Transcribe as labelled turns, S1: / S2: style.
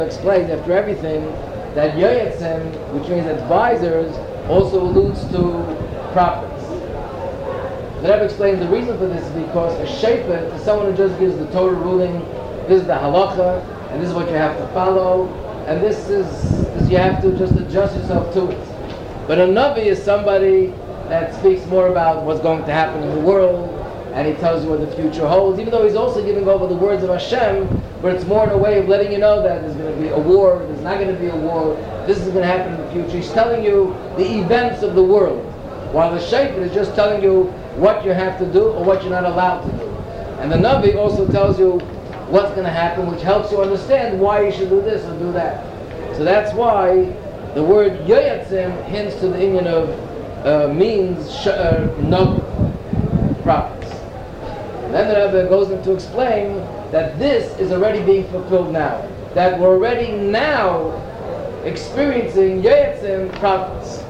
S1: Explained after everything that Yoyetzim, which means advisors, also alludes to prophets. The Rebbe explains the reason for this is because a shepherd is someone who just gives the Torah ruling, this is the halacha, and this is what you have to follow, and this you have to just adjust yourself to it. But a Navi is somebody that speaks more about what's going to happen in the world, and he tells you what the future holds, even though he's also giving over the words of Hashem, but it's more in a way of letting you know that there's going to be a war, there's not going to be a war, this is going to happen in the future. He's telling you the events of the world, while the shepherd is just telling you what you have to do or what you're not allowed to do. And the Navi also tells you what's going to happen, which helps you understand why you should do this or do that. So that's why the word Yoyetzim hints to the inyan of means Navi, prophets. And then the Rebbe goes on to explain that this is already being fulfilled now. That we're already now experiencing Yoyetzim prophets.